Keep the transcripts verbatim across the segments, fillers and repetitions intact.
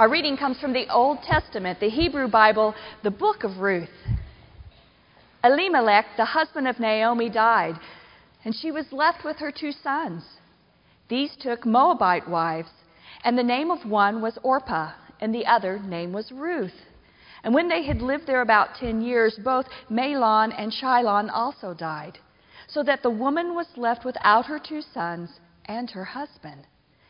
Our reading comes from the Old Testament, the Hebrew Bible, the book of Ruth. Elimelech, the husband of Naomi, died, and she was left with her two sons. These took Moabite wives, and the name of one was Orpah, and the other name was Ruth. And when they had lived there about ten years, both Mahlon and Chilion also died, so that the woman was left without her two sons and her husband.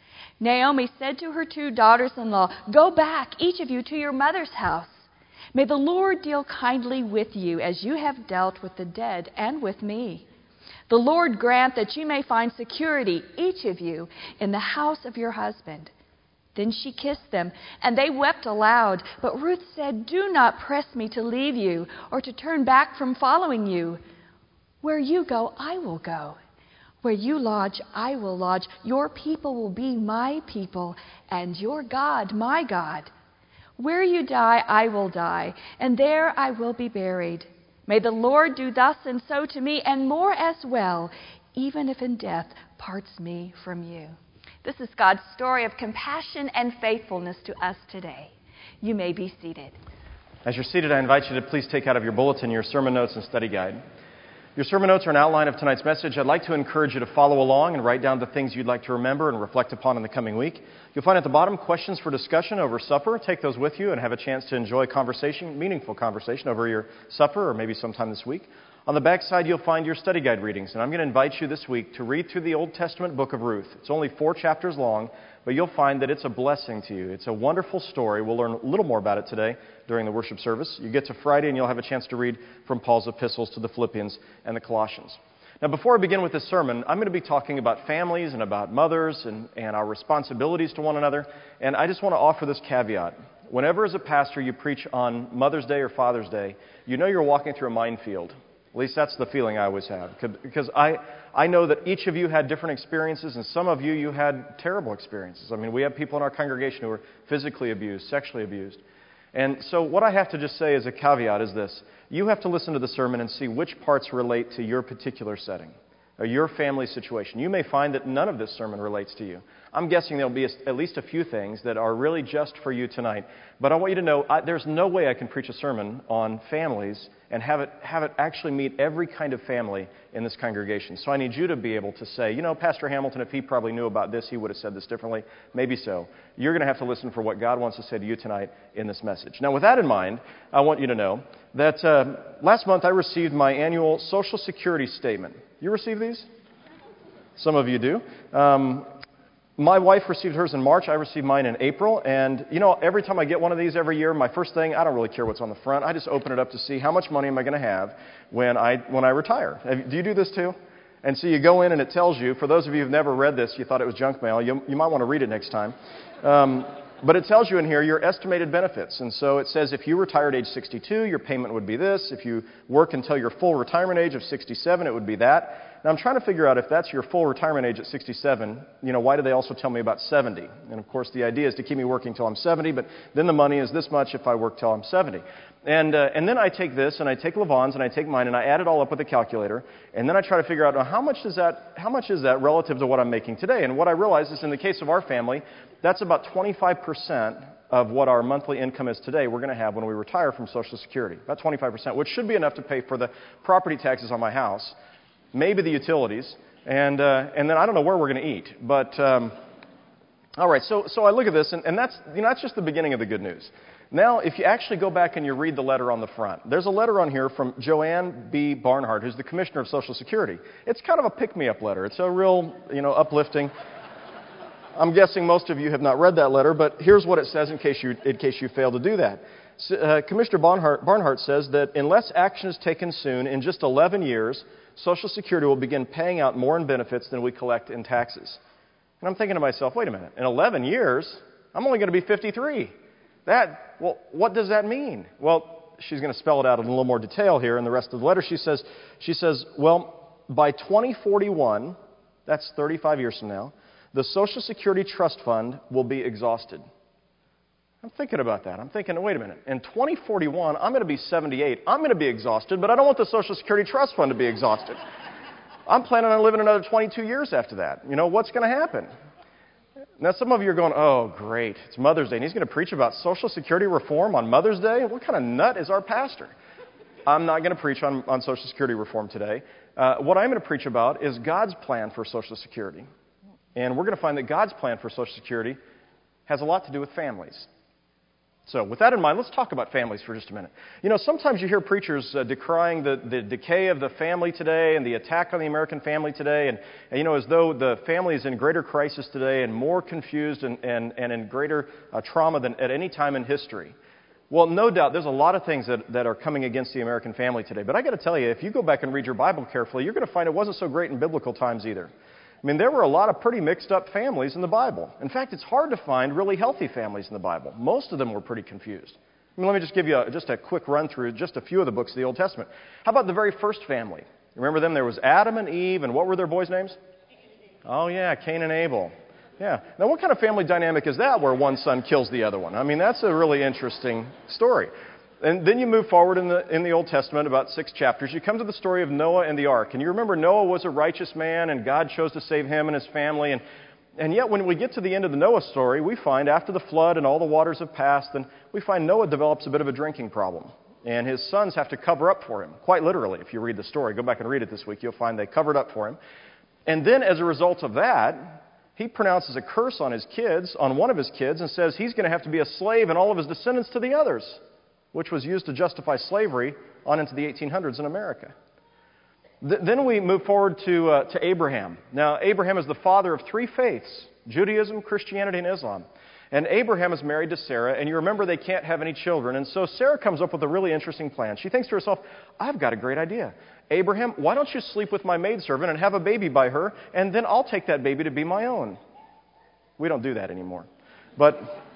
Naomi said to her two daughters-in-law, "Go back, each of you, to your mother's house. May the Lord deal kindly with you as you have dealt with the dead and with me. The Lord grant that you may find security, each of you, in the house of your husband." Then she kissed them, and they wept aloud. But Ruth said, "Do not press me to leave you or to turn back from following you. Where you go, I will go. Where you lodge, I will lodge. Your people will be my people, and your God, my God. Where you die, I will die, and there I will be buried. May the Lord do thus and so to me, and more as well, even if in death parts me from you." This is God's story of compassion and faithfulness to us today. You may be seated. As you're seated, I invite you to please take out of your bulletin your sermon notes and study guide. Your sermon notes are an outline of tonight's message. I'd like to encourage you to follow along and write down the things you'd like to remember and reflect upon in the coming week. You'll find at the bottom questions for discussion over supper. Take those with you and have a chance to enjoy conversation, meaningful conversation over your supper or maybe sometime this week. On the back side, you'll find your study guide readings, and I'm going to invite you this week to read through the Old Testament book of Ruth. It's only four chapters long, but you'll find that it's a blessing to you. It's a wonderful story. We'll learn a little more about it today during the worship service. You get to Friday, and you'll have a chance to read from Paul's epistles to the Philippians and the Colossians. Now, before I begin with this sermon, I'm going to be talking about families and about mothers and, and our responsibilities to one another, and I just want to offer this caveat. Whenever, as a pastor, you preach on Mother's Day or Father's Day, you know you're walking through a minefield. At least that's the feeling I always have. Because I, I know that each of you had different experiences, and some of you, you had terrible experiences. I mean, we have people in our congregation who were physically abused, sexually abused. And so what I have to just say as a caveat is this. You have to listen to the sermon and see which parts relate to your particular setting or your family situation. You may find that none of this sermon relates to you. I'm guessing there'll be at least a few things that are really just for you tonight. But I want you to know I, there's no way I can preach a sermon on families and have it have it actually meet every kind of family in this congregation. So I need you to be able to say, you know, Pastor Hamilton, if he probably knew about this, he would have said this differently. Maybe so. You're going to have to listen for what God wants to say to you tonight in this message. Now, with that in mind, I want you to know that uh, last month I received my annual Social Security statement. You receive these? Some of you do. Um, My wife received hers in March. I received mine in April. And, you know, every time I get one of these every year, my first thing, I don't really care what's on the front. I just open it up to see how much money am I going to have when I when I retire. Have, do you do this too? And so you go in and it tells you, for those of you who've never read this, you thought it was junk mail, you, you might want to read it next time. Um, but it tells you in here your estimated benefits. And so it says if you retire at age sixty-two, your payment would be this. If you work until your full retirement age of sixty-seven, it would be that. Now, I'm trying to figure out if that's your full retirement age at sixty-seven, you know, why do they also tell me about seventy? And, of course, the idea is to keep me working till I'm seventy, but then the money is this much if I work till I'm seventy. And uh, and then I take this, and I take Levon's, and I take mine, and I add it all up with a calculator, and then I try to figure out, now, how much is that, how much is that relative to what I'm making today? And what I realize is in the case of our family, that's about twenty-five percent of what our monthly income is today we're going to have when we retire from Social Security. About twenty-five percent, which should be enough to pay for the property taxes on my house, maybe the utilities, and uh, and then I don't know where we're going to eat. But, um, all right, so so I look at this, and, and that's, you know, that's just the beginning of the good news. Now, if you actually go back and you read the letter on the front, there's a letter on here from Joanne B. Barnhart, who's the Commissioner of Social Security. It's kind of a pick-me-up letter. It's a real, you know, uplifting. I'm guessing most of you have not read that letter, but here's what it says in case you in case you fail to do that. Uh, Commissioner Barnhart, Barnhart says that unless action is taken soon, in just eleven years, Social Security will begin paying out more in benefits than we collect in taxes. And I'm thinking to myself, wait a minute, in eleven years, I'm only going to be fifty-three. That, well, what does that mean? Well, she's going to spell it out in a little more detail here in the rest of the letter. She says, she says, well, by twenty forty-one, that's thirty-five years from now, the Social Security Trust Fund will be exhausted. I'm thinking about that. I'm thinking, wait a minute. In twenty forty-one, I'm going to be seventy-eight. I'm going to be exhausted, but I don't want the Social Security Trust Fund to be exhausted. I'm planning on living another twenty-two years after that. You know, what's going to happen? Now, some of you are going, oh, great, it's Mother's Day, and he's going to preach about Social Security reform on Mother's Day? What kind of nut is our pastor? I'm not going to preach on, on Social Security reform today. Uh, what I'm going to preach about is God's plan for Social Security. And we're going to find that God's plan for Social Security has a lot to do with families. So with that in mind, let's talk about families for just a minute. You know, sometimes you hear preachers uh, decrying the, the decay of the family today and the attack on the American family today, and, and you know, as though the family is in greater crisis today and more confused and, and, and in greater uh, trauma than at any time in history. Well, no doubt, there's a lot of things that, that are coming against the American family today. But I got to tell you, if you go back and read your Bible carefully, you're going to find it wasn't so great in biblical times either. I mean, there were a lot of pretty mixed up families in the Bible. In fact, it's hard to find really healthy families in the Bible. Most of them were pretty confused. I mean, let me just give you a, just a quick run through just a few of the books of the Old Testament. How about the very first family? Remember them? There was Adam and Eve, and what were their boys' names? Oh, yeah, Cain and Abel. Yeah. Now, what kind of family dynamic is that where one son kills the other one? I mean, that's a really interesting story. And then you move forward in the in the Old Testament, about six chapters. You come to the story of Noah and the ark. And you remember Noah was a righteous man, and God chose to save him and his family. And, and yet when we get to the end of the Noah story, we find after the flood and all the waters have passed, then we find Noah develops a bit of a drinking problem. And his sons have to cover up for him, quite literally. If you read the story, go back and read it this week, you'll find they covered up for him. And then as a result of that, he pronounces a curse on his kids, on one of his kids, and says he's going to have to be a slave and all of his descendants to the others, which was used to justify slavery on into the eighteen hundreds in America. Th- then we move forward to, uh, to Abraham. Now, Abraham is the father of three faiths, Judaism, Christianity, and Islam. And Abraham is married to Sarah, and you remember they can't have any children. And so Sarah comes up with a really interesting plan. She thinks to herself, I've got a great idea. Abraham, why don't you sleep with my maidservant and have a baby by her, and then I'll take that baby to be my own. We don't do that anymore. But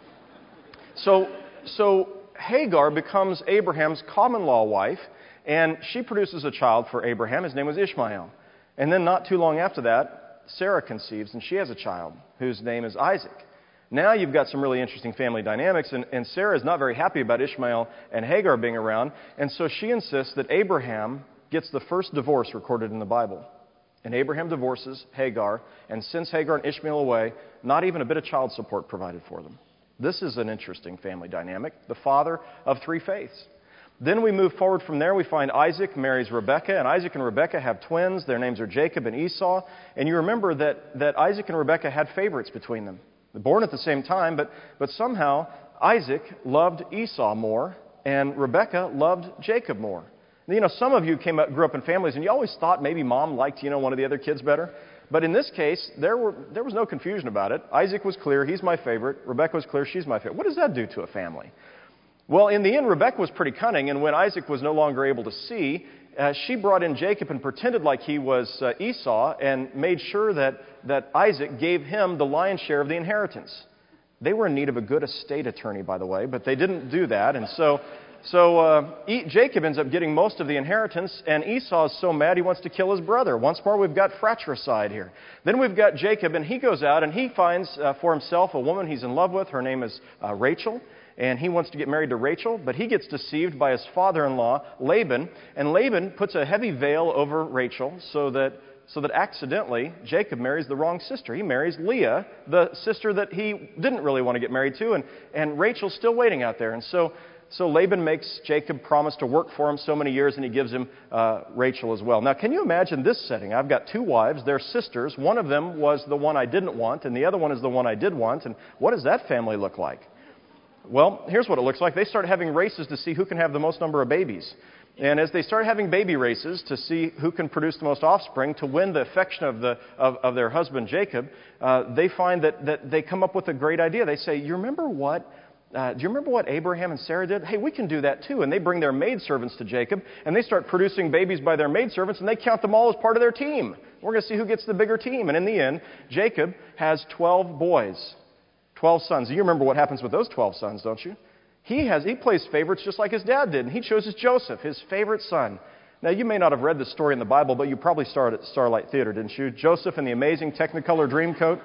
so so Hagar becomes Abraham's common-law wife, and she produces a child for Abraham. His name was Ishmael. And then not too long after that, Sarah conceives, and she has a child whose name is Isaac. Now you've got some really interesting family dynamics, and, and Sarah is not very happy about Ishmael and Hagar being around, and so she insists that Abraham gets the first divorce recorded in the Bible. And Abraham divorces Hagar and sends Hagar and Ishmael away, not even a bit of child support provided for them. This is an interesting family dynamic, the father of three faiths. Then we move forward from there. We find Isaac marries Rebekah, and Isaac and Rebekah have twins. Their names are Jacob and Esau. And you remember that, that Isaac and Rebekah had favorites between them. They're born at the same time, but, but somehow Isaac loved Esau more, and Rebekah loved Jacob more. You know, some of you came up, grew up in families, and you always thought maybe mom liked, you know, one of the other kids better. But in this case, there were there was no confusion about it. Isaac was clear, he's my favorite. Rebekah was clear, she's my favorite. What does that do to a family? Well, in the end, Rebekah was pretty cunning, and when Isaac was no longer able to see, uh, she brought in Jacob and pretended like he was uh, Esau and made sure that, that Isaac gave him the lion's share of the inheritance. They were in need of a good estate attorney, by the way, but they didn't do that, and so... So uh, Jacob ends up getting most of the inheritance, and Esau is so mad he wants to kill his brother. Once more, we've got fratricide here. Then we've got Jacob, and he goes out and he finds uh, for himself a woman he's in love with. Her name is uh, Rachel, and he wants to get married to Rachel, but he gets deceived by his father-in-law, Laban, and Laban puts a heavy veil over Rachel so that so that accidentally Jacob marries the wrong sister. He marries Leah, the sister that he didn't really want to get married to, and, and Rachel's still waiting out there. And so So Laban makes Jacob promise to work for him so many years, and he gives him uh, Rachel as well. Now, can you imagine this setting? I've got two wives. They're sisters. One of them was the one I didn't want, and the other one is the one I did want. And what does that family look like? Well, here's what it looks like. They start having races to see who can have the most number of babies. And as they start having baby races to see who can produce the most offspring to win the affection of, the, of, of their husband Jacob, uh, they find that, that they come up with a great idea. They say, you remember what... Uh, do you remember what Abraham and Sarah did? Hey, we can do that too. And they bring their maidservants to Jacob, and they start producing babies by their maidservants, and they count them all as part of their team. We're going to see who gets the bigger team. And in the end, Jacob has twelve boys, twelve sons. You remember what happens with those twelve sons, don't you? He has he plays favorites just like his dad did, and he chooses Joseph, his favorite son. Now, you may not have read this story in the Bible, but you probably started at Starlight Theater, didn't you? Joseph in the amazing Technicolor Dreamcoat.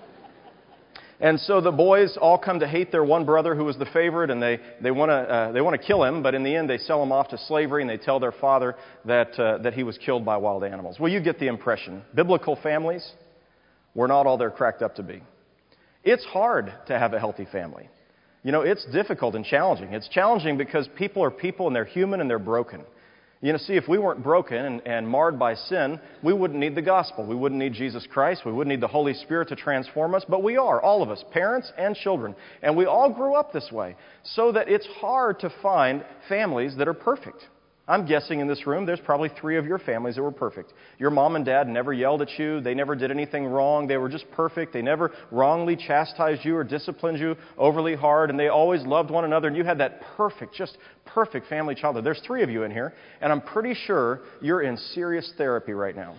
And so the boys all come to hate their one brother who was the favorite, and they, they want to uh, they want to kill him, but in the end they sell him off to slavery, and they tell their father that, uh, that he was killed by wild animals. Well, you get the impression. Biblical families were not all they're cracked up to be. It's hard to have a healthy family. You know, it's difficult and challenging. It's challenging because people are people and they're human and they're broken. You know, see, if we weren't broken and, and marred by sin, we wouldn't need the gospel. We wouldn't need Jesus Christ. We wouldn't need the Holy Spirit to transform us. But we are, all of us, parents and children. And we all grew up this way. So that it's hard to find families that are perfect. I'm guessing in this room, there's probably three of your families that were perfect. Your mom and dad never yelled at you. They never did anything wrong. They were just perfect. They never wrongly chastised you or disciplined you overly hard. And they always loved one another. And you had that perfect, just perfect family childhood. There's three of you in here. And I'm pretty sure you're in serious therapy right now.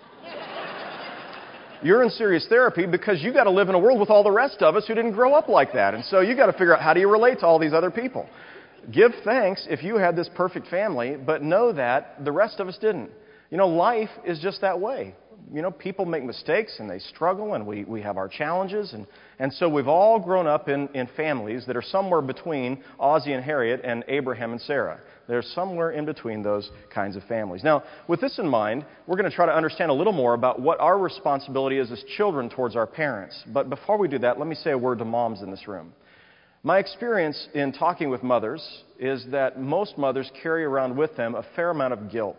You're in serious therapy because you got to live in a world with all the rest of us who didn't grow up like that. And so you got to figure out, how do you relate to all these other people? Give thanks if you had this perfect family, but know that the rest of us didn't. You know, life is just that way. You know, people make mistakes and they struggle, and we, we have our challenges. And, and so we've all grown up in, in families that are somewhere between Ozzie and Harriet and Abraham and Sarah. They're somewhere in between those kinds of families. Now, with this in mind, we're going to try to understand a little more about what our responsibility is as children towards our parents. But before we do that, let me say a word to moms in this room. My experience in talking with mothers is that most mothers carry around with them a fair amount of guilt.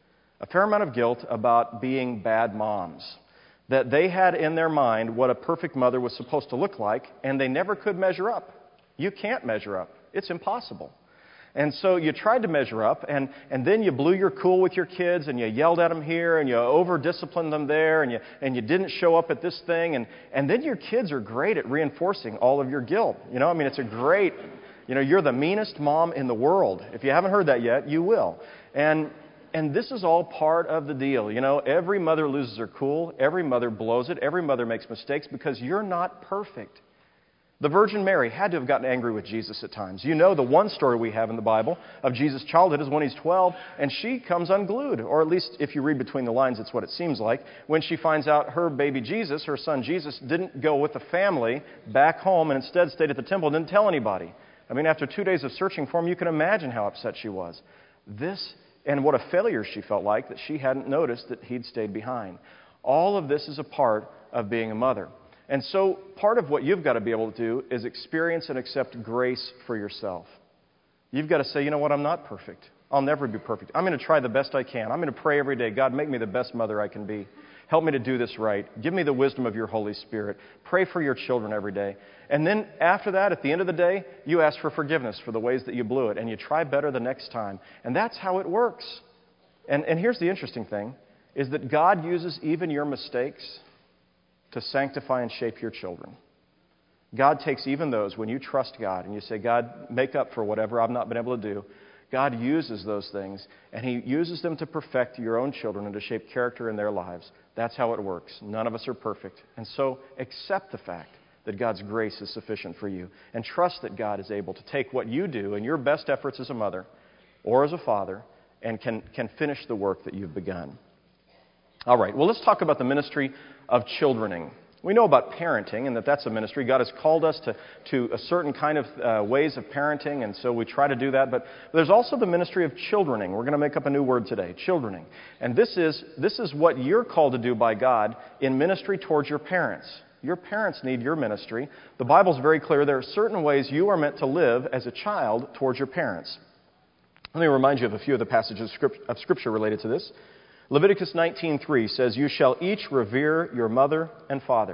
A fair amount of guilt about being bad moms. That they had in their mind what a perfect mother was supposed to look like, and they never could measure up. You can't measure up. It's impossible. And so you tried to measure up, and, and then you blew your cool with your kids, and you yelled at them here, and you over-disciplined them there, and you, and you didn't show up at this thing, and, and then your kids are great at reinforcing all of your guilt. You know, I mean, it's a great, you know, you're the meanest mom in the world. If you haven't heard that yet, you will. And and this is all part of the deal. You know, every mother loses her cool, every mother blows it, every mother makes mistakes because you're not perfect. The Virgin Mary had to have gotten angry with Jesus at times. You know, the one story we have in the Bible of Jesus' childhood is when he's twelve, and she comes unglued. Or at least, if you read between the lines, it's what it seems like. When she finds out her baby Jesus, her son Jesus, didn't go with the family back home and instead stayed at the temple and didn't tell anybody. I mean, after two days of searching for him, you can imagine how upset she was. This, and what a failure she felt like that she hadn't noticed that he'd stayed behind. All of this is a part of being a mother. And so part of what you've got to be able to do is experience and accept grace for yourself. You've got to say, you know what, I'm not perfect. I'll never be perfect. I'm going to try the best I can. I'm going to pray every day. God, make me the best mother I can be. Help me to do this right. Give me the wisdom of your Holy Spirit. Pray for your children every day. And then after that, at the end of the day, you ask for forgiveness for the ways that you blew it. And you try better the next time. And that's how it works. And, and here's the interesting thing, is that God uses even your mistakes to sanctify and shape your children. God takes even those when you trust God and you say, God, make up for whatever I've not been able to do. God uses those things, and He uses them to perfect your own children and to shape character in their lives. That's how it works. None of us are perfect. And so accept the fact that God's grace is sufficient for you, and trust that God is able to take what you do and your best efforts as a mother or as a father and can, can finish the work that you've begun. All right, well, let's talk about the ministry of childrening. We know about parenting and that that's a ministry. God has called us to, to a certain kind of uh, ways of parenting, and so we try to do that. But there's also the ministry of childrening. We're going to make up a new word today, childrening. And this is, this is what you're called to do by God in ministry towards your parents. Your parents need your ministry. The Bible's very clear. There are certain ways you are meant to live as a child towards your parents. Let me remind you of a few of the passages of Scripture related to this. Leviticus nineteen three says, you shall each revere your mother and father.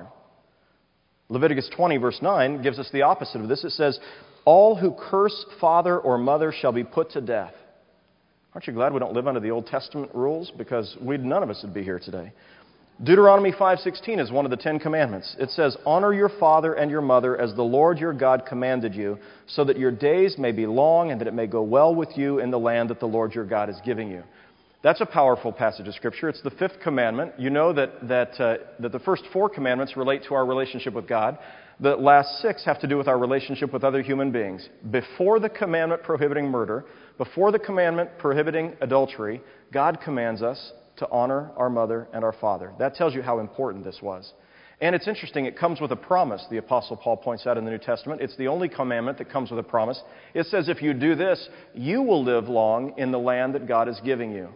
Leviticus twenty verse nine gives us the opposite of this. It says, all who curse father or mother shall be put to death. Aren't you glad we don't live under the Old Testament rules? Because we'd, none of us would be here today. Deuteronomy five sixteen is one of the Ten Commandments. It says, honor your father and your mother as the Lord your God commanded you, so that your days may be long and that it may go well with you in the land that the Lord your God is giving you. That's a powerful passage of Scripture. It's the fifth commandment. You know that that, uh, that the first four commandments relate to our relationship with God. The last six have to do with our relationship with other human beings. Before the commandment prohibiting murder, before the commandment prohibiting adultery, God commands us to honor our mother and our father. That tells you how important this was. And it's interesting, it comes with a promise, the Apostle Paul points out in the New Testament. It's the only commandment that comes with a promise. It says if you do this, you will live long in the land that God is giving you.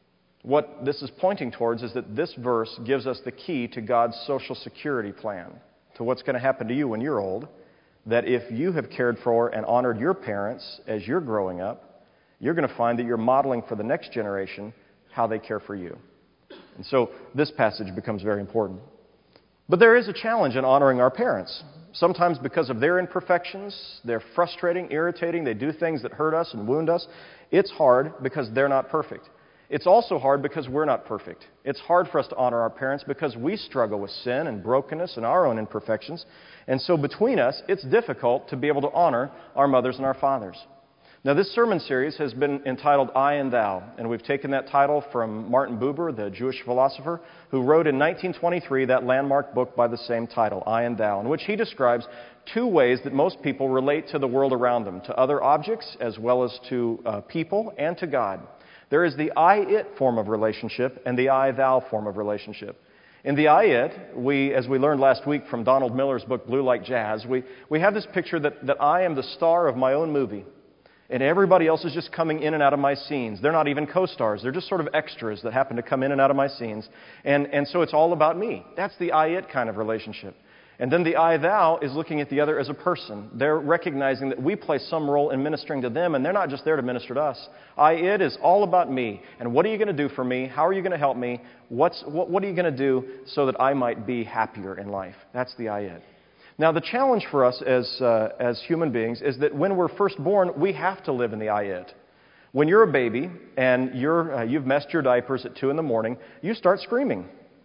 What this is pointing towards is that this verse gives us the key to God's social security plan, to to what's going to happen to you when you're old, that if you have cared for and honored your parents as you're growing up, you're going to find that you're modeling for the next generation how they care for you. And so this passage becomes very important. But there is a challenge in honoring our parents. Sometimes because of their imperfections, they're frustrating, irritating, they do things that hurt us and wound us. It's hard because they're not perfect. It's also hard because we're not perfect. It's hard for us to honor our parents because we struggle with sin and brokenness and our own imperfections. And so between us, it's difficult to be able to honor our mothers and our fathers. Now, this sermon series has been entitled I and Thou, and we've taken that title from Martin Buber, the Jewish philosopher, who wrote in nineteen twenty-three that landmark book by the same title, I and Thou, in which he describes two ways that most people relate to the world around them, to other objects as well as to uh, people and to God. There is the I-it form of relationship and the I-thou form of relationship. In the I-it, we, as we learned last week from Donald Miller's book, Blue Like Jazz, we, we have this picture that, that I am the star of my own movie. And everybody else is just coming in and out of my scenes. They're not even co-stars. They're just sort of extras that happen to come in and out of my scenes. And, and so it's all about me. That's the I-it kind of relationship. And then the I-thou is looking at the other as a person. They're recognizing that we play some role in ministering to them, and they're not just there to minister to us. I-it is all about me. And what are you going to do for me? How are you going to help me? What's, what, what are you going to do so that I might be happier in life? That's the I-it. Now, the challenge for us as, uh, as human beings is that when we're first born, we have to live in the I-it. When you're a baby and you're, uh, you've messed your diapers at two in the morning, you start screaming.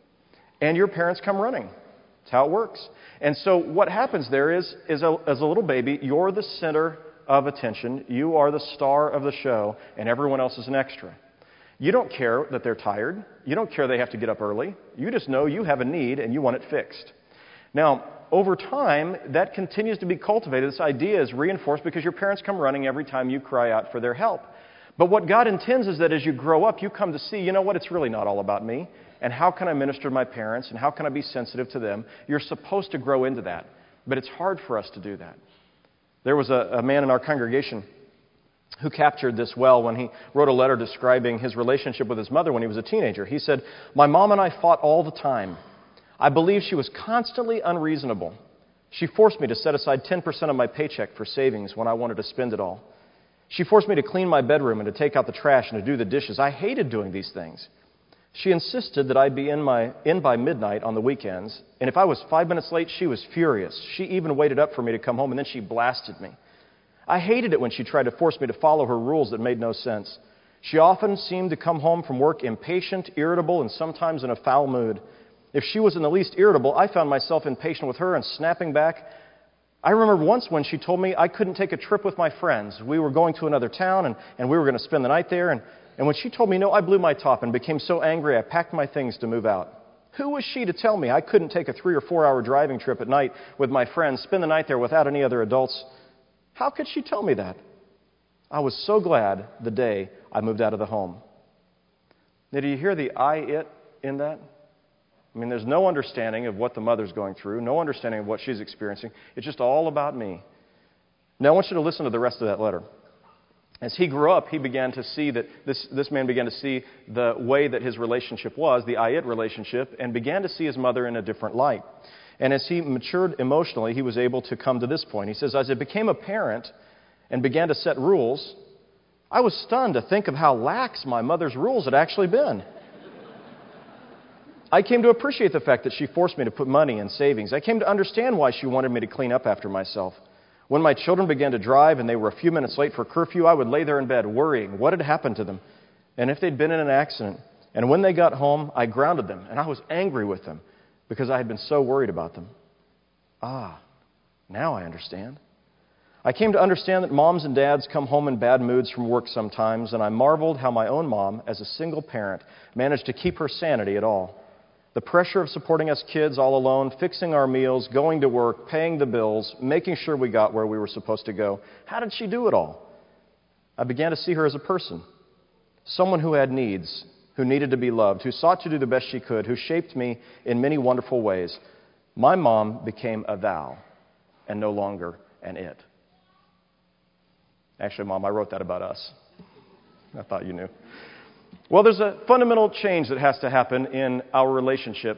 And your parents come running. That's how it works. And so what happens there is, is a, as a little baby, you're the center of attention. You are the star of the show, and everyone else is an extra. You don't care that they're tired. You don't care they have to get up early. You just know you have a need and you want it fixed. Now, over time, that continues to be cultivated. This idea is reinforced because your parents come running every time you cry out for their help. But what God intends is that as you grow up, you come to see, you know what, it's really not all about me. And how can I minister to my parents? And how can I be sensitive to them? You're supposed to grow into that. But it's hard for us to do that. There was a, a man in our congregation who captured this well when he wrote a letter describing his relationship with his mother when he was a teenager. He said, "My mom and I fought all the time. I believe she was constantly unreasonable. She forced me to set aside ten percent of my paycheck for savings when I wanted to spend it all. She forced me to clean my bedroom and to take out the trash and to do the dishes. I hated doing these things. She insisted that I be in, my, in by midnight on the weekends, and if I was five minutes late, she was furious. She even waited up for me to come home, and then she blasted me. I hated it when she tried to force me to follow her rules that made no sense. She often seemed to come home from work impatient, irritable, and sometimes in a foul mood. If she was in the least irritable, I found myself impatient with her and snapping back. I remember once when she told me I couldn't take a trip with my friends. We were going to another town, and, and we were going to spend the night there. And, and when she told me no, I blew my top and became so angry I packed my things to move out. Who was she to tell me I couldn't take a three or four hour driving trip at night with my friends, spend the night there without any other adults? How could she tell me that? I was so glad the day I moved out of the home." Now, do you hear the I-it in that? I mean, there's no understanding of what the mother's going through, no understanding of what she's experiencing. It's just all about me. Now, I want you to listen to the rest of that letter. As he grew up, he began to see that this, this man began to see the way that his relationship was, the I-it relationship, and began to see his mother in a different light. And as he matured emotionally, he was able to come to this point. He says, "As I became a parent and began to set rules, I was stunned to think of how lax my mother's rules had actually been. I came to appreciate the fact that she forced me to put money in savings. I came to understand why she wanted me to clean up after myself. When my children began to drive and they were a few minutes late for curfew, I would lay there in bed worrying what had happened to them and if they'd been in an accident. And when they got home, I grounded them, and I was angry with them because I had been so worried about them. Ah, now I understand. I came to understand that moms and dads come home in bad moods from work sometimes, and I marveled how my own mom, as a single parent, managed to keep her sanity at all. The pressure of supporting us kids all alone, fixing our meals, going to work, paying the bills, making sure we got where we were supposed to go. How did she do it all? I began to see her as a person, someone who had needs, who needed to be loved, who sought to do the best she could, who shaped me in many wonderful ways. My mom became a thou and no longer an it." Actually, Mom, I wrote that about us. I thought you knew. Well, there's a fundamental change that has to happen in our relationships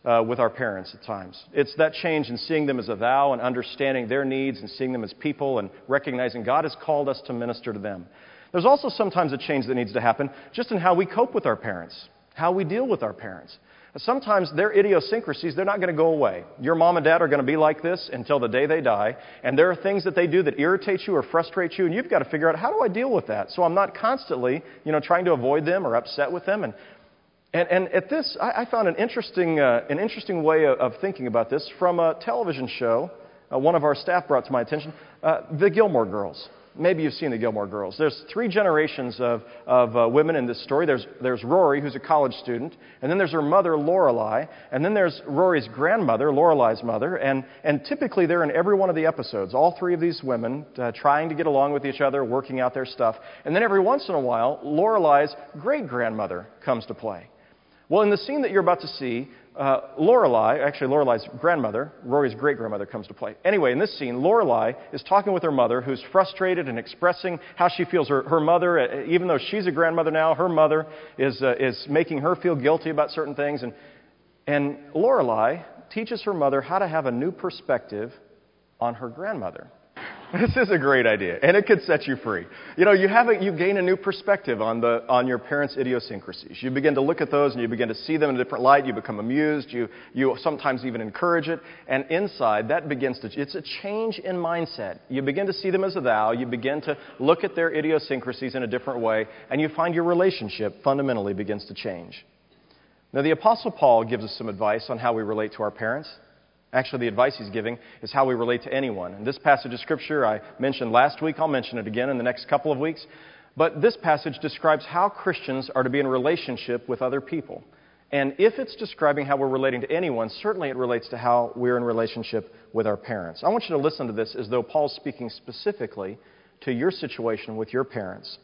uh, with our parents at times. It's that change in seeing them as a thou and understanding their needs and seeing them as people and recognizing God has called us to minister to them. There's also sometimes a change that needs to happen just in how we cope with our parents, how we deal with our parents. Sometimes their idiosyncrasies, they're not going to go away. Your mom and dad are going to be like this until the day they die. And there are things that they do that irritate you or frustrate you, and you've got to figure out, how do I deal with that? So I'm not constantly, you know, trying to avoid them or upset with them. And and, and at this, I, I found an interesting uh, an interesting way of, of thinking about this from a television show. Uh, one of our staff brought to my attention, uh, The Gilmore Girls. Maybe you've seen The Gilmore Girls. There's three generations of, of uh, women in this story. There's, there's Rory, who's a college student, and then there's her mother, Lorelai, and then there's Rory's grandmother, Lorelai's mother, and, and typically they're in every one of the episodes, all three of these women uh, trying to get along with each other, working out their stuff, and then every once in a while, Lorelai's great-grandmother comes to play. Well, in the scene that you're about to see, Uh, Lorelai, actually Lorelai's grandmother, Rory's great-grandmother comes to play. Anyway, in this scene, Lorelai is talking with her mother, who's frustrated and expressing how she feels. Her, her mother, even though she's a grandmother now, her mother is uh, is making her feel guilty about certain things. And, and Lorelai teaches her mother how to have a new perspective on her grandmother. This is a great idea, and it could set you free. You know, you have a, you gain a new perspective on the on your parents' idiosyncrasies. You begin to look at those, and you begin to see them in a different light. You become amused. You you sometimes even encourage it, and inside that begins to. It's a change in mindset. You begin to see them as a thou. You begin to look at their idiosyncrasies in a different way, and you find your relationship fundamentally begins to change. Now, the Apostle Paul gives us some advice on how we relate to our parents. Actually, the advice he's giving is how we relate to anyone. And this passage of Scripture I mentioned last week. I'll mention it again in the next couple of weeks. But this passage describes how Christians are to be in relationship with other people. And if it's describing how we're relating to anyone, certainly it relates to how we're in relationship with our parents. I want you to listen to this as though Paul's speaking specifically to your situation with your parents.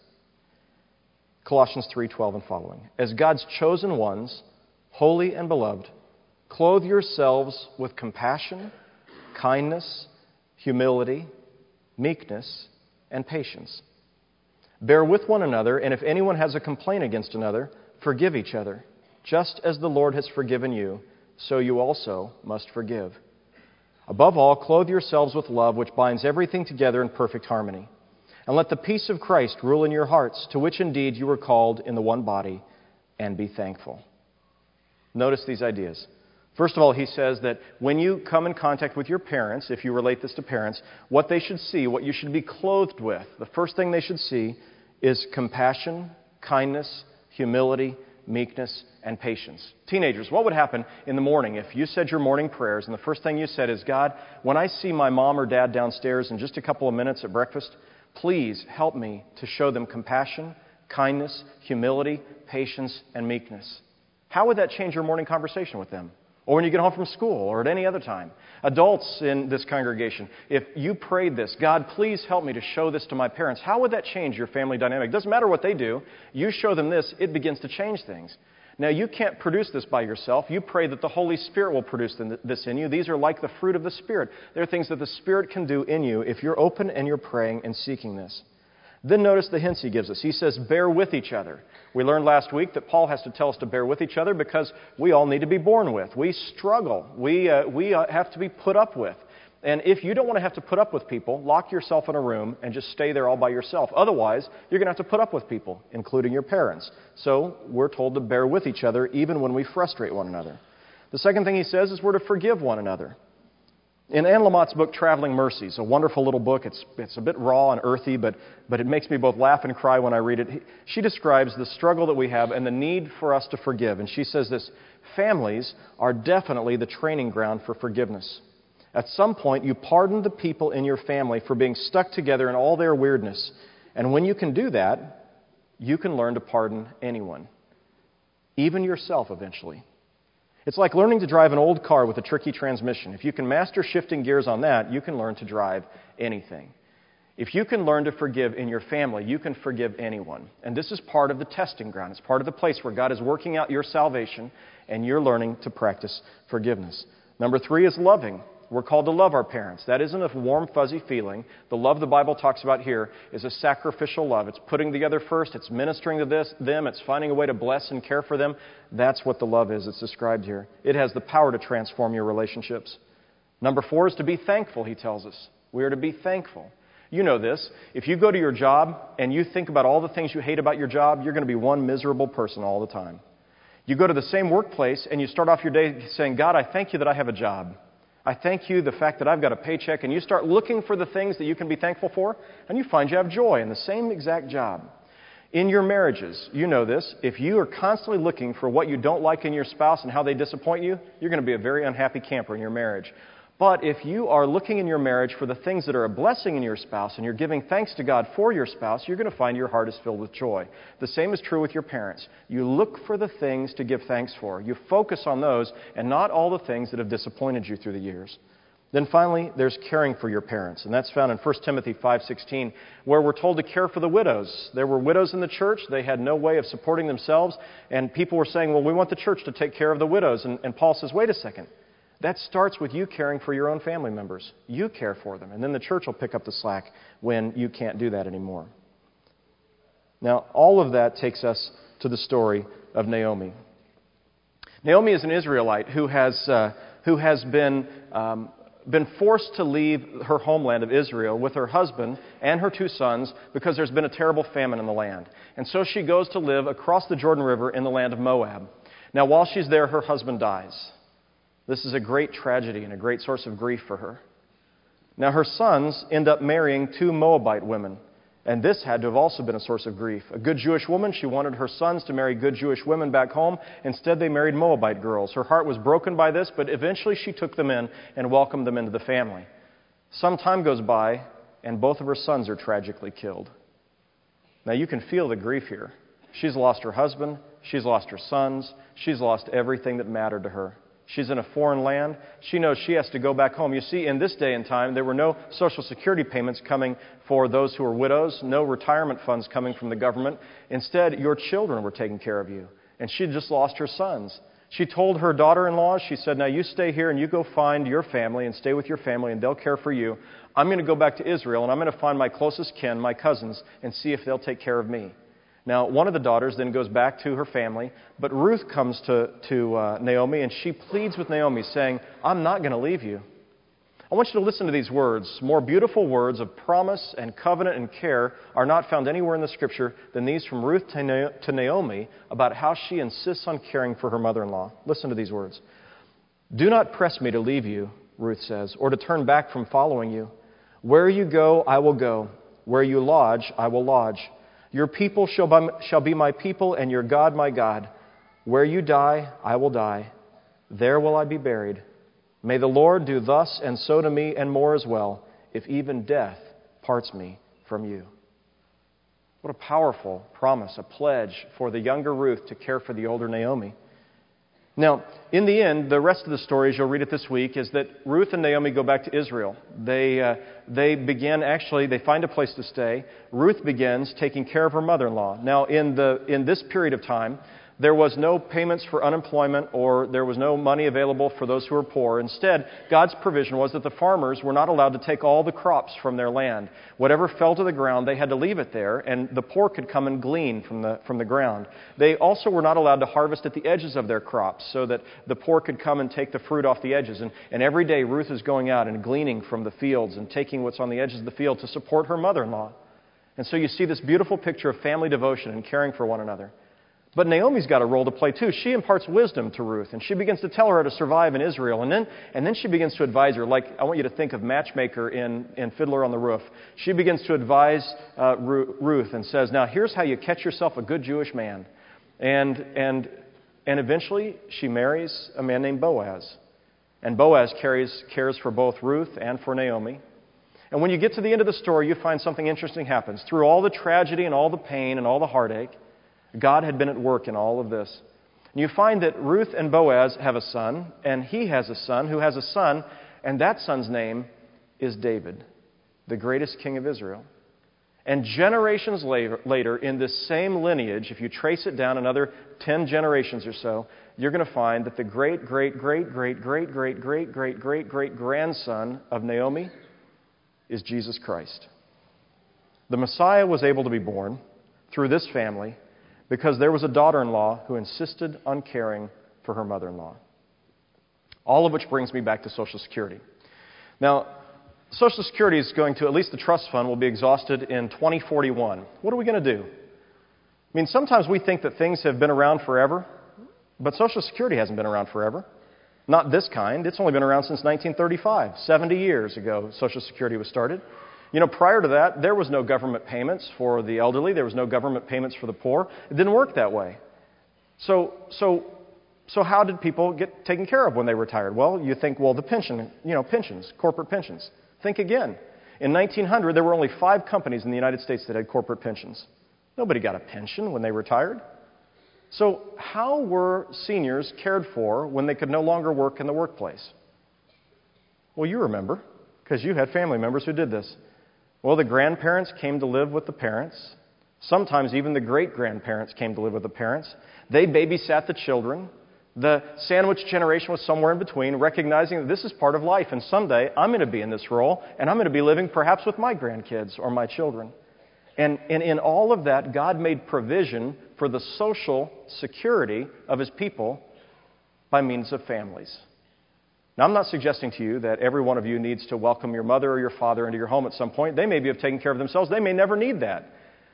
Colossians three twelve and following. As God's chosen ones, holy and beloved, clothe yourselves with compassion, kindness, humility, meekness, and patience. Bear with one another, and if anyone has a complaint against another, forgive each other. Just as the Lord has forgiven you, so you also must forgive. Above all, clothe yourselves with love, which binds everything together in perfect harmony. And let the peace of Christ rule in your hearts, to which indeed you were called in the one body, and be thankful. Notice these ideas. First of all, he says that when you come in contact with your parents, if you relate this to parents, what they should see, what you should be clothed with, the first thing they should see is compassion, kindness, humility, meekness, and patience. Teenagers, what would happen in the morning if you said your morning prayers and the first thing you said is, God, when I see my mom or dad downstairs in just a couple of minutes at breakfast, please help me to show them compassion, kindness, humility, patience, and meekness. How would that change your morning conversation with them? Or when you get home from school, or at any other time. Adults in this congregation, if you prayed this, God, please help me to show this to my parents, how would that change your family dynamic? It doesn't matter what they do. You show them this, it begins to change things. Now, you can't produce this by yourself. You pray that the Holy Spirit will produce this in you. These are like the fruit of the Spirit. They're things that the Spirit can do in you if you're open and you're praying and seeking this. Then notice the hints he gives us. He says, bear with each other. We learned last week that Paul has to tell us to bear with each other because we all need to be borne with. We struggle. We, uh, we uh, have to be put up with. And if you don't want to have to put up with people, lock yourself in a room and just stay there all by yourself. Otherwise, you're going to have to put up with people, including your parents. So we're told to bear with each other even when we frustrate one another. The second thing he says is we're to forgive one another. In Anne Lamott's book, Traveling Mercies, a wonderful little book, it's it's a bit raw and earthy, but, but it makes me both laugh and cry when I read it. She describes the struggle that we have and the need for us to forgive. And she says this, families are definitely the training ground for forgiveness. At some point, you pardon the people in your family for being stuck together in all their weirdness. And when you can do that, you can learn to pardon anyone, even yourself eventually. It's like learning to drive an old car with a tricky transmission. If you can master shifting gears on that, you can learn to drive anything. If you can learn to forgive in your family, you can forgive anyone. And this is part of the testing ground. It's part of the place where God is working out your salvation and you're learning to practice forgiveness. Number three is loving. We're called to love our parents. That isn't a warm, fuzzy feeling. The love the Bible talks about here is a sacrificial love. It's putting together first. It's ministering to this, them. It's finding a way to bless and care for them. That's what the love is that's described here. It has the power to transform your relationships. Number four is to be thankful, he tells us. We are to be thankful. You know this. If you go to your job and you think about all the things you hate about your job, you're going to be one miserable person all the time. You go to the same workplace and you start off your day saying, God, I thank you that I have a job. I thank you the fact that I've got a paycheck. And you start looking for the things that you can be thankful for, and you find you have joy in the same exact job. In your marriages, you know this. If you are constantly looking for what you don't like in your spouse and how they disappoint you, you're going to be a very unhappy camper in your marriage. But if you are looking in your marriage for the things that are a blessing in your spouse and you're giving thanks to God for your spouse, you're going to find your heart is filled with joy. The same is true with your parents. You look for the things to give thanks for. You focus on those and not all the things that have disappointed you through the years. Then finally, there's caring for your parents. And that's found in First Timothy five sixteen, where we're told to care for the widows. There were widows in the church. They had no way of supporting themselves. And people were saying, well, we want the church to take care of the widows. And, and Paul says, wait a second. That starts with you caring for your own family members. You care for them. And then the church will pick up the slack when you can't do that anymore. Now, all of that takes us to the story of Naomi. Naomi is an Israelite who has, uh, who has been, um, been forced to leave her homeland of Israel with her husband and her two sons because there's been a terrible famine in the land. And so she goes to live across the Jordan River in the land of Moab. Now, while she's there, her husband dies. This is a great tragedy and a great source of grief for her. Now, her sons end up marrying two Moabite women, and this had to have also been a source of grief. A good Jewish woman, she wanted her sons to marry good Jewish women back home. Instead, they married Moabite girls. Her heart was broken by this, but eventually she took them in and welcomed them into the family. Some time goes by, and both of her sons are tragically killed. Now, you can feel the grief here. She's lost her husband. She's lost her sons. She's lost everything that mattered to her. She's in a foreign land. She knows she has to go back home. You see, in this day and time, there were no Social Security payments coming for those who were widows, no retirement funds coming from the government. Instead, your children were taking care of you. And she just lost her sons. She told her daughter-in-law, she said, now you stay here and you go find your family and stay with your family and they'll care for you. I'm going to go back to Israel and I'm going to find my closest kin, my cousins, and see if they'll take care of me. Now, one of the daughters then goes back to her family, but Ruth comes to, to uh, Naomi, and she pleads with Naomi, saying, I'm not going to leave you. I want you to listen to these words. More beautiful words of promise and covenant and care are not found anywhere in the Scripture than these from Ruth to Naomi about how she insists on caring for her mother-in-law. Listen to these words. Do not press me to leave you, Ruth says, or to turn back from following you. Where you go, I will go. Where you lodge, I will lodge. Your people shall be my people, and your God my God. Where you die, I will die. There will I be buried. May the Lord do thus and so to me, and more as well, if even death parts me from you. What a powerful promise, a pledge for the younger Ruth to care for the older Naomi. Now, in the end, the rest of the story, as you'll read it this week, is that Ruth and Naomi go back to Israel. They uh, they begin, actually, they find a place to stay. Ruth begins taking care of her mother-in-law. Now, in the in this period of time, there was no payments for unemployment or there was no money available for those who were poor. Instead, God's provision was that the farmers were not allowed to take all the crops from their land. Whatever fell to the ground, they had to leave it there, and the poor could come and glean from the from the ground. They also were not allowed to harvest at the edges of their crops so that the poor could come and take the fruit off the edges. And, and every day, Ruth is going out and gleaning from the fields and taking what's on the edges of the field to support her mother-in-law. And so you see this beautiful picture of family devotion and caring for one another. But Naomi's got a role to play too. She imparts wisdom to Ruth, and she begins to tell her how to survive in Israel. And then, and then she begins to advise her, like I want you to think of Matchmaker in, in Fiddler on the Roof. She begins to advise uh, Ruth and says, now here's how you catch yourself a good Jewish man. And, and, and eventually she marries a man named Boaz. And Boaz carries, cares for both Ruth and for Naomi. And when you get to the end of the story, you find something interesting happens. Through all the tragedy and all the pain and all the heartache, God had been at work in all of this. And you find that Ruth and Boaz have a son, and he has a son who has a son, and that son's name is David, the greatest king of Israel. And generations later, later, in this same lineage, if you trace it down another ten generations or so, you're going to find that the great, great, great, great, great, great, great, great, great, great grandson of Naomi is Jesus Christ. The Messiah was able to be born through this family because there was a daughter-in-law who insisted on caring for her mother-in-law. All of which brings me back to Social Security. Now, Social Security is going to, at least the trust fund, will be exhausted in twenty forty-one. What are we going to do? I mean, sometimes we think that things have been around forever, but Social Security hasn't been around forever. Not this kind. It's only been around since nineteen thirty-five. seventy years ago, Social Security was started. You know, prior to that, there was no government payments for the elderly. There was no government payments for the poor. It didn't work that way. So, so, so how did people get taken care of when they retired? Well, you think, well, the pension, you know, pensions, corporate pensions. Think again. In nineteen hundred, there were only five companies in the United States that had corporate pensions. Nobody got a pension when they retired. So how were seniors cared for when they could no longer work in the workplace? Well, you remember, because you had family members who did this. Well, the grandparents came to live with the parents. Sometimes even the great-grandparents came to live with the parents. They babysat the children. The sandwich generation was somewhere in between, recognizing that this is part of life, and someday I'm going to be in this role, and I'm going to be living perhaps with my grandkids or my children. And, and in all of that, God made provision for the social security of His people by means of families. Now, I'm not suggesting to you that every one of you needs to welcome your mother or your father into your home at some point. They may be have taken care of themselves. They may never need that.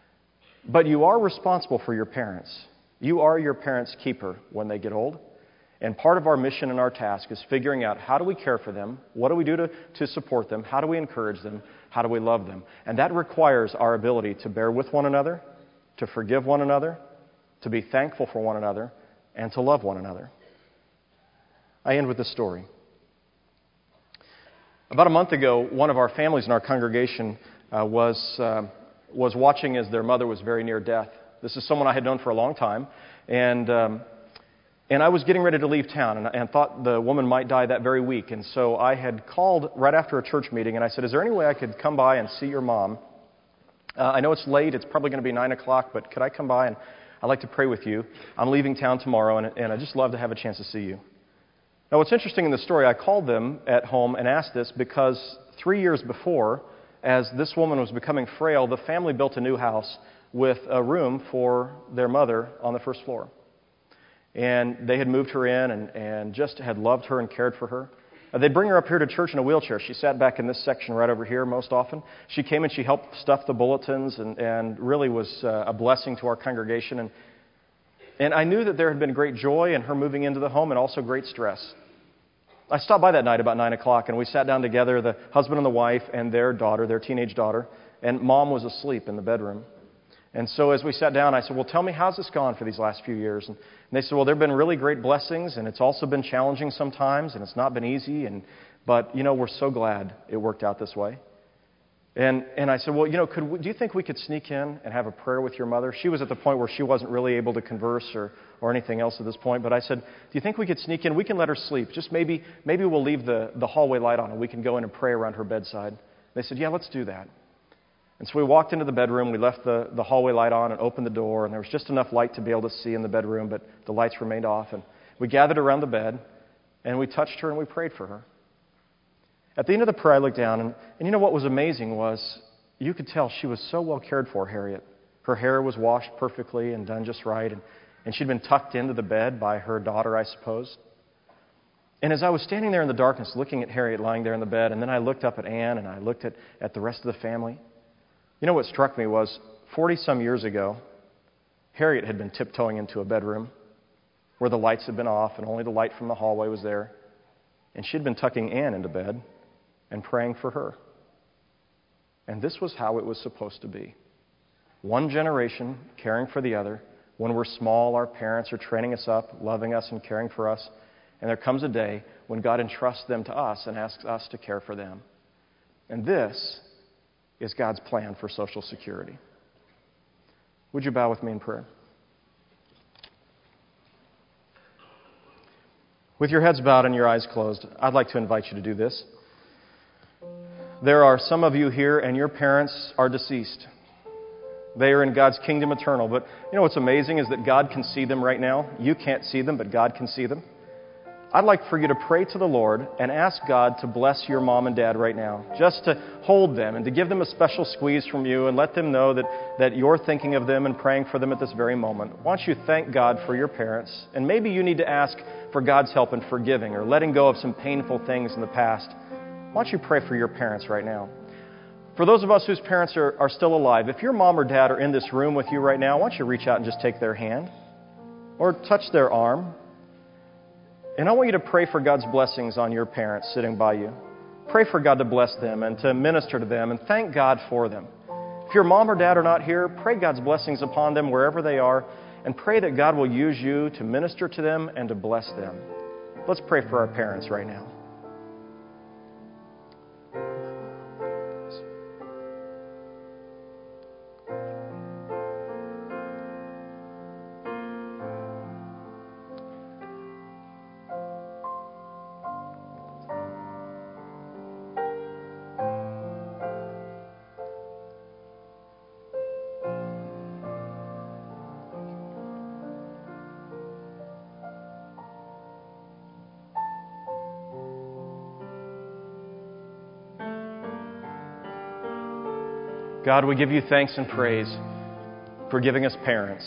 But you are responsible for your parents. You are your parents' keeper when they get old. And part of our mission and our task is figuring out how do we care for them, what do we do to, to support them, how do we encourage them, how do we love them. And that requires our ability to bear with one another, to forgive one another, to be thankful for one another, and to love one another. I end with this story. About a month ago, one of our families in our congregation uh, was, uh, was watching as their mother was very near death. This is someone I had known for a long time, and... Um, And I was getting ready to leave town and, and thought the woman might die that very week. And so I had called right after a church meeting and I said, is there any way I could come by and see your mom? Uh, I know it's late. It's probably going to be nine o'clock, but could I come by and I'd like to pray with you. I'm leaving town tomorrow and, and I'd just love to have a chance to see you. Now, what's interesting in the story, I called them at home and asked this because three years before, as this woman was becoming frail, the family built a new house with a room for their mother on the first floor. And they had moved her in and, and just had loved her and cared for her. Uh, they'd bring her up here to church in a wheelchair. She sat back in this section right over here most often. She came and she helped stuff the bulletins and, and really was uh, a blessing to our congregation. And, and I knew that there had been great joy in her moving into the home and also great stress. I stopped by that night about nine o'clock and we sat down together, the husband and the wife and their daughter, their teenage daughter, and Mom was asleep in the bedroom. And so as we sat down, I said, well, tell me, how's this gone for these last few years? And they said, well, there have been really great blessings, and it's also been challenging sometimes, and it's not been easy. And but, you know, we're so glad it worked out this way. And and I said, well, you know, could we, do you think we could sneak in and have a prayer with your mother? She was at the point where she wasn't really able to converse or, or anything else at this point. But I said, do you think we could sneak in? We can let her sleep. Just maybe maybe we'll leave the, the hallway light on, and we can go in and pray around her bedside. They said, yeah, let's do that. And so we walked into the bedroom, we left the, the hallway light on and opened the door, and there was just enough light to be able to see in the bedroom, but the lights remained off. And we gathered around the bed, and we touched her, and we prayed for her. At the end of the prayer, I looked down, and, and you know what was amazing was you could tell she was so well cared for, Harriet. Her hair was washed perfectly and done just right, and, and she'd been tucked into the bed by her daughter, I suppose. And as I was standing there in the darkness looking at Harriet lying there in the bed, and then I looked up at Ann, and I looked at, at the rest of the family, you know what struck me was forty-some years ago, Harriet had been tiptoeing into a bedroom where the lights had been off and only the light from the hallway was there. And she'd been tucking Ann into bed and praying for her. And this was how it was supposed to be. One generation caring for the other. When we're small, our parents are training us up, loving us and caring for us. And there comes a day when God entrusts them to us and asks us to care for them. And this is God's plan for Social Security. Would you bow with me in prayer? With your heads bowed and your eyes closed, I'd like to invite you to do this. There are some of you here and your parents are deceased. They are in God's kingdom eternal. But you know what's amazing is that God can see them right now. You can't see them, but God can see them. I'd like for you to pray to the Lord and ask God to bless your mom and dad right now, just to hold them and to give them a special squeeze from you and let them know that, that you're thinking of them and praying for them at this very moment. Why don't you thank God for your parents? And maybe you need to ask for God's help in forgiving or letting go of some painful things in the past. Why don't you pray for your parents right now? For those of us whose parents are, are still alive, if your mom or dad are in this room with you right now, why don't you reach out and just take their hand or touch their arm? And I want you to pray for God's blessings on your parents sitting by you. Pray for God to bless them and to minister to them and thank God for them. If your mom or dad are not here, pray God's blessings upon them wherever they are and pray that God will use you to minister to them and to bless them. Let's pray for our parents right now. God, we give you thanks and praise for giving us parents.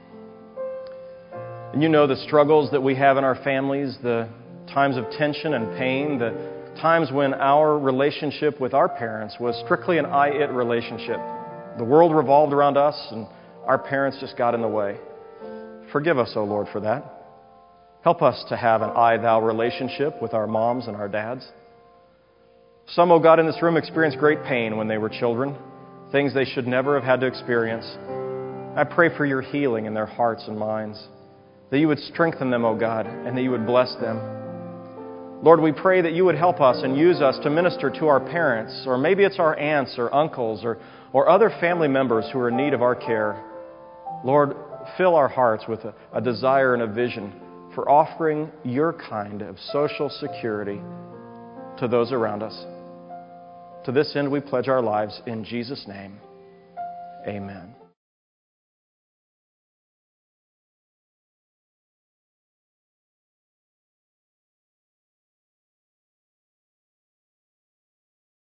And you know the struggles that we have in our families, the times of tension and pain, the times when our relationship with our parents was strictly an I-it relationship. The world revolved around us and our parents just got in the way. Forgive us, O Lord, for that. Help us to have an I-thou relationship with our moms and our dads. Some, O God, in this room experienced great pain when they were children. Things they should never have had to experience. I pray for your healing in their hearts and minds, that you would strengthen them, O God, and that you would bless them. Lord, we pray that you would help us and use us to minister to our parents, or maybe it's our aunts or uncles or, or other family members who are in need of our care. Lord, fill our hearts with a, a desire and a vision for offering your kind of social security to those around us. To this end, we pledge our lives in Jesus' name. Amen.